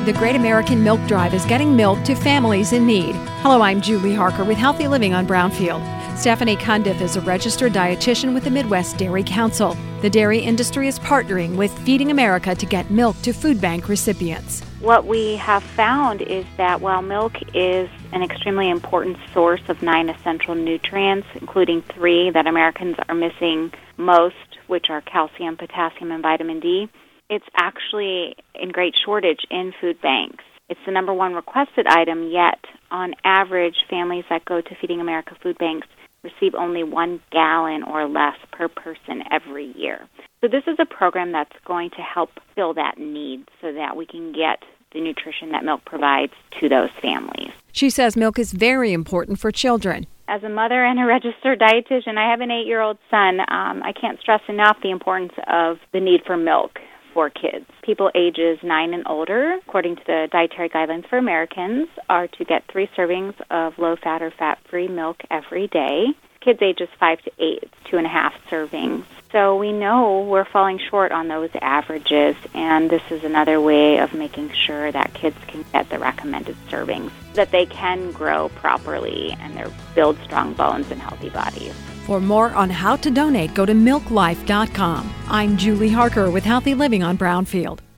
The Great American Milk Drive is getting milk to families in need. Hello, I'm Julie Harker with Healthy Living on Brownfield. Stephanie Cundiff is a registered dietitian with the Midwest Dairy Council. The dairy industry is partnering with Feeding America to get milk to food bank recipients. What we have found is that while milk is an extremely important source of 9 essential nutrients, including 3 that Americans are missing most, which are calcium, potassium, and vitamin D, it's actually in great shortage in food banks. It's the number one requested item, yet on average, families that go to Feeding America food banks receive only 1 gallon or less per person every year. So this is a program that's going to help fill that need so that we can get the nutrition that milk provides to those families. She says milk is very important for children. As a mother and a registered dietitian, I have an 8-year-old son. I can't stress enough the importance of the need for milk for kids. People ages 9 and older, according to the Dietary Guidelines for Americans, are to get 3 servings of low-fat or fat-free milk every day. Kids ages 5 to 8, it's 2.5 servings. So we know we're falling short on those averages, and this is another way of making sure that kids can get the recommended servings, that they can grow properly and build strong bones and healthy bodies. For more on how to donate, go to milklife.com. I'm Julie Harker with Healthy Living on Brownfield.